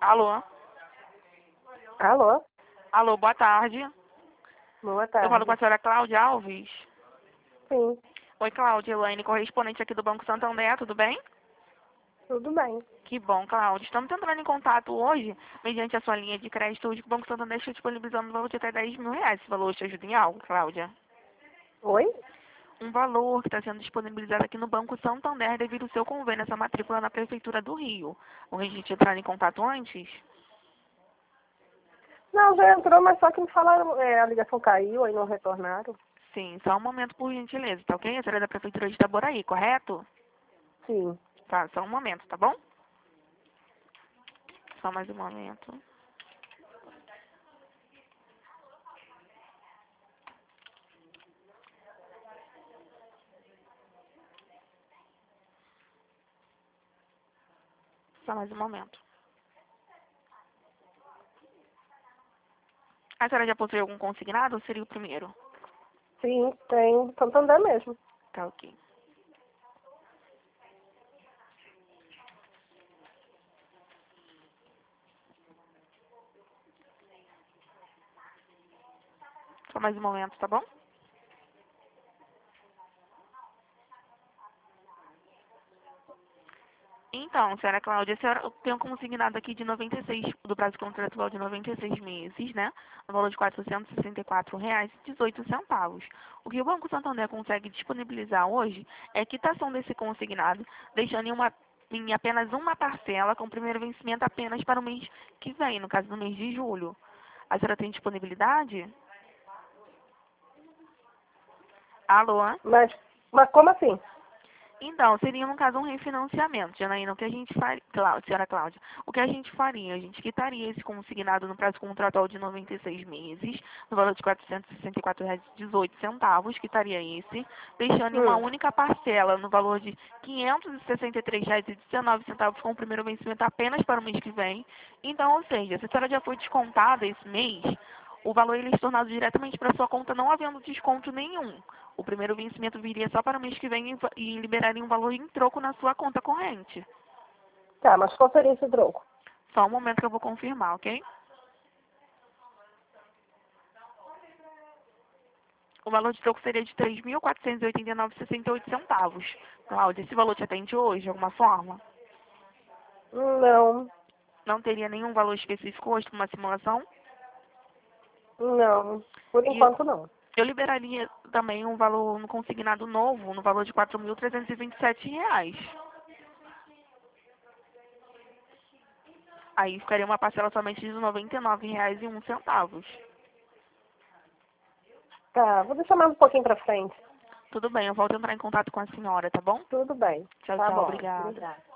Alô? Alô? Alô, boa tarde. Boa Eu falo tarde. com a senhora Cláudia Alves. Sim, Oi, Cláudia, Elaine, correspondente aqui do Banco Santander, tudo bem? tudo bem. Que bom, Cláudia. Estamos entrando em contato hoje, mediante a sua linha de crédito, hoje que o Banco Santander está disponibilizando um valor de até 10 mil reais. Esse valor te ajuda em algo, Cláudia? Oi? Um valor que está sendo disponibilizado aqui no Banco Santander devido ao seu convênio, essa matrícula na Prefeitura do Rio. Ou a gente entrar em contato antes? Não, já entrou, mas só que me falaram, a ligação caiu, aí não retornaram. Sim, só um momento, por gentileza, tá ok? A senhora é da Prefeitura de Itaboraí, correto? Sim. Tá, só um momento, tá bom? Só mais um momento. Só mais um momento. A senhora já possui algum consignado ou seria o primeiro? Sim, tem Santander mesmo. Tá ok. Só mais um momento, tá bom? Então, senhora Cláudia, a senhora tem um consignado aqui de 96, do prazo contratual de 96 meses, né? No valor de R$ 464,18. O que o Banco Santander consegue disponibilizar hoje é a quitação desse consignado, deixando em apenas uma parcela, com o primeiro vencimento apenas para o mês que vem, no caso do mês de julho. A senhora tem disponibilidade? Alô? Mas como assim? Então, seria, no caso, um refinanciamento, Janaína, o que a gente faria, senhora Cláudia, o que a gente faria? A gente quitaria esse consignado no prazo contratual de 96 meses, no valor de R$ 464,18, quitaria esse, deixando em uma Hum. única parcela, no valor de R$ 563,19, com o primeiro vencimento apenas para o mês que vem. Então, ou seja, se a senhora já foi descontada esse mês, o valor ele é tornado diretamente para sua conta, não havendo desconto nenhum. O primeiro vencimento viria só para o mês que vem e liberaria um valor em troco na sua conta corrente. Tá, mas qual seria esse troco? Só um momento que eu vou confirmar, ok? O valor de troco seria de R$ 3.489,68. Cláudia, esse valor te atende hoje, de alguma forma? Não, Não teria nenhum valor específico hoje para uma simulação? não. Por E enquanto não. eu liberaria também um valor no consignado novo, no valor de R$ 4.327. Aí ficaria uma parcela somente de R$ 99,01. Tá, vou deixar mais um pouquinho pra frente. Tudo bem, eu volto a entrar em contato com a senhora, tá bom? Tudo bem. Tchau, Tá tchau, bom. obrigada. Obrigada.